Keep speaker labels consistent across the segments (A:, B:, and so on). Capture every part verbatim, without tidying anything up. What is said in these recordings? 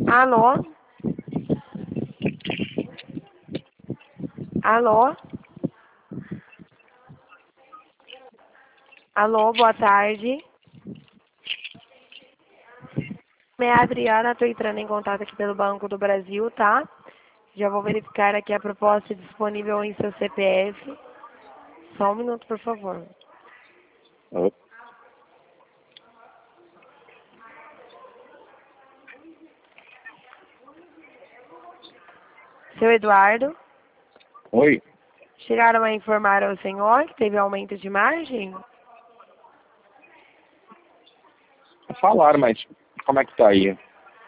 A: Alô? Alô? Alô, boa tarde. É a Adriana, estou entrando em contato aqui pelo Banco do Brasil, tá? Já vou verificar aqui a proposta disponível em seu C P F. Só um minuto, por favor.
B: Oi.
A: Seu Eduardo,
B: Oi.
A: chegaram a informar ao senhor que teve aumento de margem?
B: Falaram, mas como é que tá aí?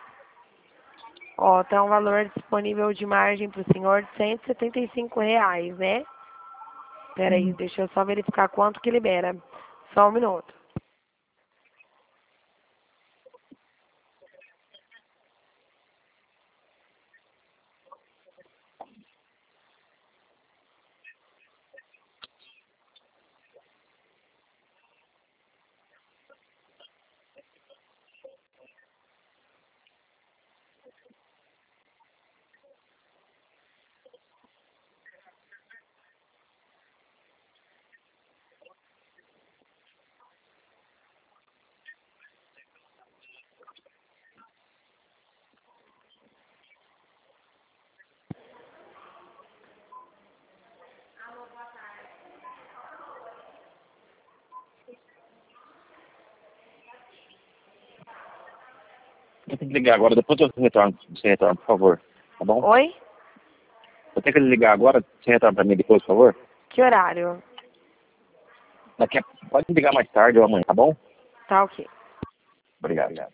A: Ó, tá um valor disponível de margem para o senhor de cento e setenta e cinco reais, né? Pera aí, deixa eu só verificar quanto que libera. Só um minuto.
B: Eu tenho que ligar agora, depois eu retorno, você retorna, por favor. Tá bom?
A: Oi?
B: Eu tenho que ligar agora, você retorna pra mim depois, por favor?
A: Que horário?
B: Daqui a... Pode ligar mais tarde ou amanhã, tá bom?
A: Tá ok.
B: Obrigado.